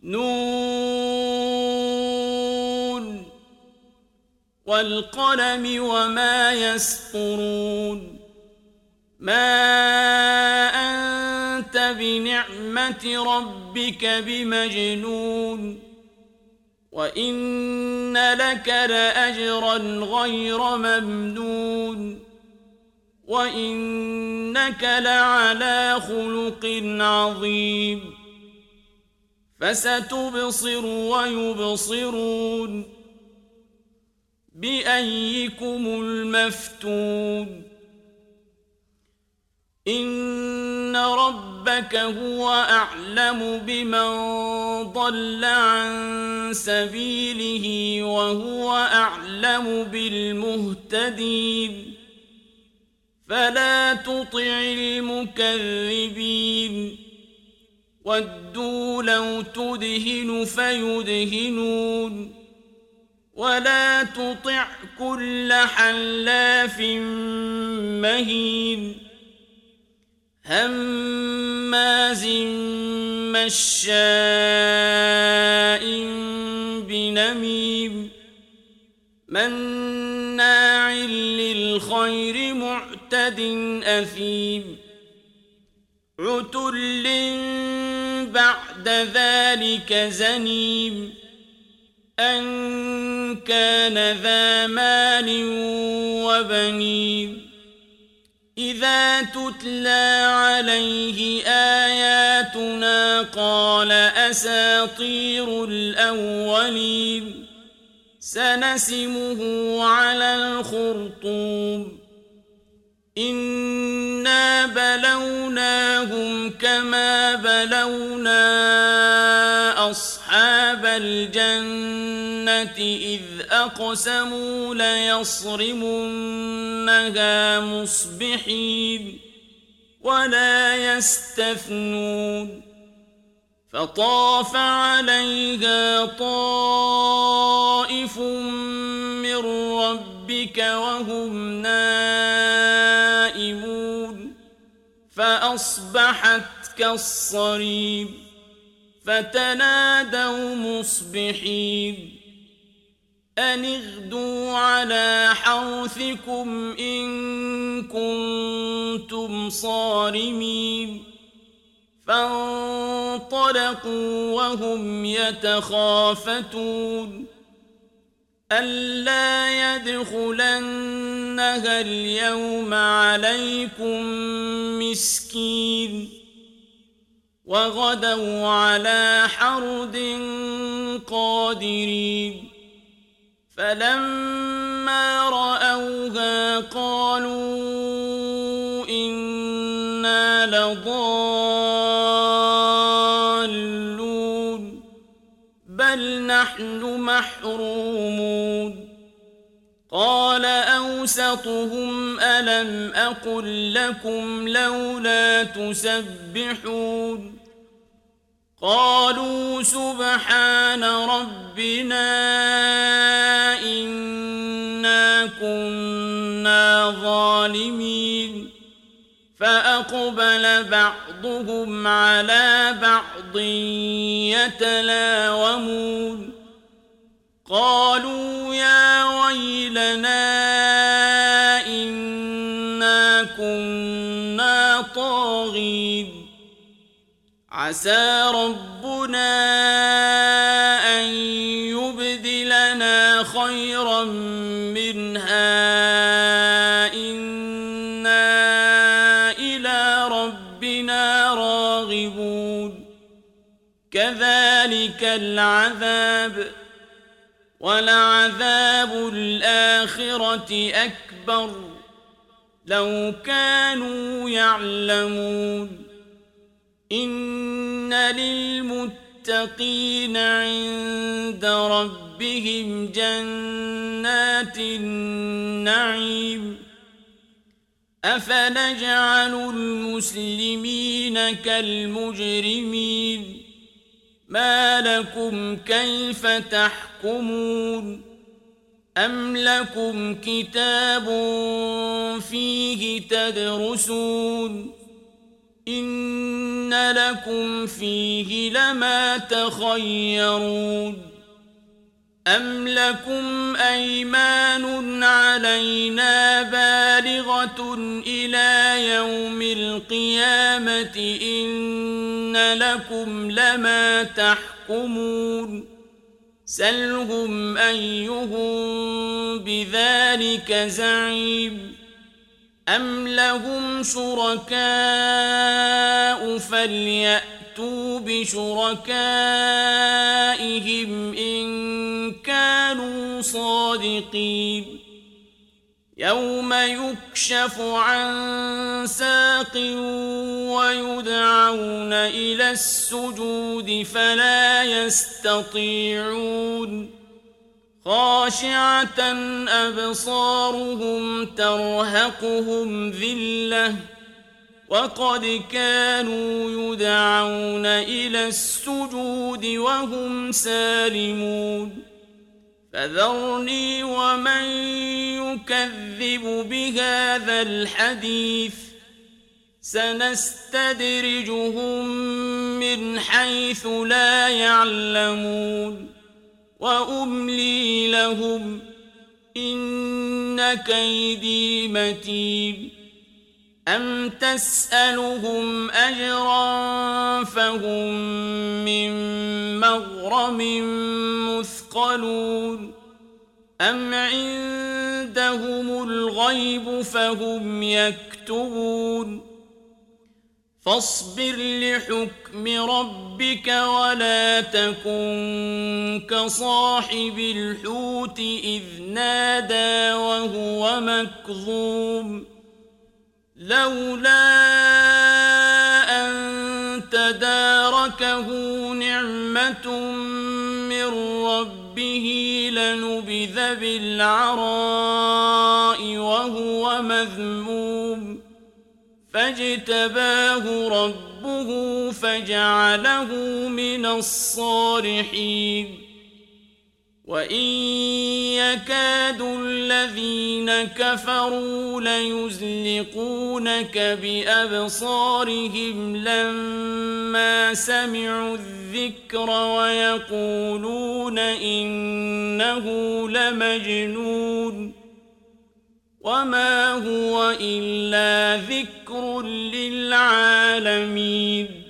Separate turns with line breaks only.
نون والقلم وما يسطرون ما أنت بنعمة ربك بمجنون وإن لك لأجرا غير ممنون وإنك لعلى خلق عظيم فستبصر ويبصرون بأيكم المفتون إن ربك هو أعلم بمن ضل عن سبيله وهو أعلم بالمهتدين فلا تطع المكذبين ودوا لو تدهن فيدهنون ولا تطع كل حلاف مهين هماز مشاء بنميم مناع للخير معتد أثيم عتل بعد ذلك زنيم أن كان ذا مال وبنين إذا تتلى عليه آياتنا قال أساطير الأولين سنسمه على الخرطوم إنا بلوناهم كما بلونا أصحاب الجنة إذ أقسموا ليصرمنها مصبحين ولا يستثنون فطاف عليها طائف من ربك وهم نائمون فأصبحت كالصريم فتنادوا مصبحين أن اغدوا على حرثكم إن كنتم صارمين فانطلقوا وهم يتخافتون ألا يدخلنها اليوم عليكم مسكين وغدوا على حرد قادرين فلما رأوها قالوا إنا لضالون بل نحن محرومون قال أوسطهم ألم أقل لكم لولا تسبحون قالوا سبحان ربنا إنا كنا ظالمين فأقبل بعضهم على بعض يتلاومون قالوا يا ويلنا إنا كنا طاغين عسى ربنا أن يبدلنا خيرا منها إنا إلى ربنا راغبون كذلك العذاب ولعذاب الآخرة أكبر لو كانوا يعلمون إن للمتقين عند ربهم جنات النعيم أفنجعل المسلمين كالمجرمين ما لكم كيف تحكمون أم لكم كتاب فيه تدرسون إن لكم فيه لما تخيرون أم لكم أيمان علينا بالغة إلى يوم القيامة إن لكم لما تحكمون سلهم أيهم بذلك زعيم أم لهم شركاء فليأتوا بشركائهم إن كانوا صادقين يوم يكشف عن ساق ويدعون إلى السجود فلا يستطيعون خاشعة أبصارهم ترهقهم ذلة وقد كانوا يدعون إلى السجود وهم سالمون فذرني ومن يكذب بهذا الحديث سنستدرجهم من حيث لا يعلمون وأملي لهم إن كيدي متين أم تسألهم أجرا فهم من مغرم مثقلون أم عندهم الغيب فهم يكتبون فاصبر لحكم ربك ولا تكن كصاحب الحوت إذ نادى وهو مكظوم لولا أن تداركه نعمة من ربه لنبذ بالعراء وهو مذموم فاجتباه ربه فجعله من الصالحين وإن يكاد الذين كفروا ليزلقونك بأبصارهم لما سمعوا الذكر ويقولون إنه لمجنون وما هو إلا ذكر للعالمين